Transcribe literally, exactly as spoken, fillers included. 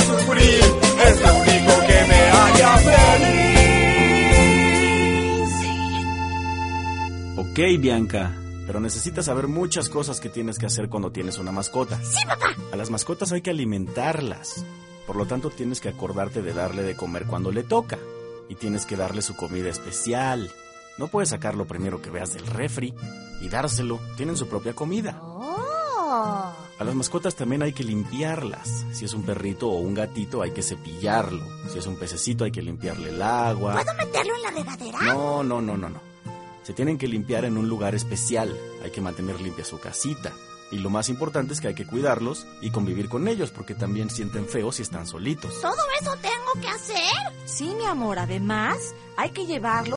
sufrir, es lo único que me haría feliz. Ok, Bianca, pero necesitas saber muchas cosas que tienes que hacer cuando tienes una mascota. ¡Sí, papá! A las mascotas hay que alimentarlas. Por lo tanto, tienes que acordarte de darle de comer cuando le toca. Y tienes que darle su comida especial. No puedes sacar lo primero que veas del refri y dárselo. Tienen su propia comida. ¡Oh! A las mascotas también hay que limpiarlas. Si es un perrito o un gatito, hay que cepillarlo. Si es un pececito, hay que limpiarle el agua. ¿Puedo meterlo en la regadera? No, no, no, no, no. Se tienen que limpiar en un lugar especial. Hay que mantener limpia su casita. Y lo más importante es que hay que cuidarlos y convivir con ellos, porque también sienten feo si están solitos. ¿Todo eso tengo que hacer? Sí, mi amor, además hay que llevarlo